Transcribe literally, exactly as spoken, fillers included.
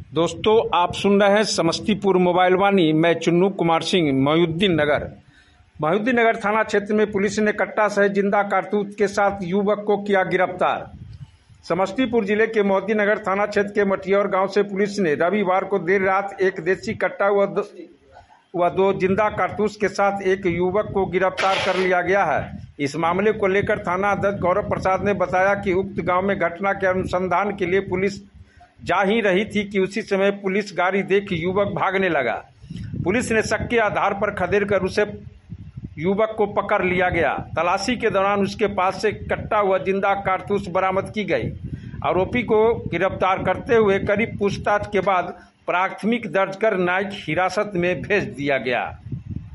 दोस्तों, आप सुन रहे हैं समस्तीपुर मोबाइल वाणी। मैं चुन्नू कुमार सिंह, मोहिउद्दीन नगर मोहिउद्दीन नगर थाना क्षेत्र में पुलिस ने कट्टा सहित जिंदा कारतूस के साथ युवक को किया गिरफ्तार। समस्तीपुर जिले के मोहिउद्दीन नगर थाना क्षेत्र के मटियौर गांव से पुलिस ने रविवार को देर रात एक देसी कट्टा व दो, व दो जिंदा कारतूस के साथ एक युवक को गिरफ्तार कर लिया गया है। इस मामले को लेकर थाना अध्यक्ष गौरव प्रसाद ने बताया कि उक्त गांव में घटना के अनुसंधान के लिए पुलिस जा ही रही थी कि उसी समय पुलिस गाड़ी देख युवक भागने लगा। पुलिस ने शक के आधार पर खदेड़ कर उसे युवक को पकड़ लिया गया। तलाशी के दौरान उसके पास से कट्टा व जिंदा कारतूस बरामद की गई। आरोपी को गिरफ्तार करते हुए करीब पूछताछ के बाद प्राथमिक दर्ज कर न्यायिक हिरासत में भेज दिया गया।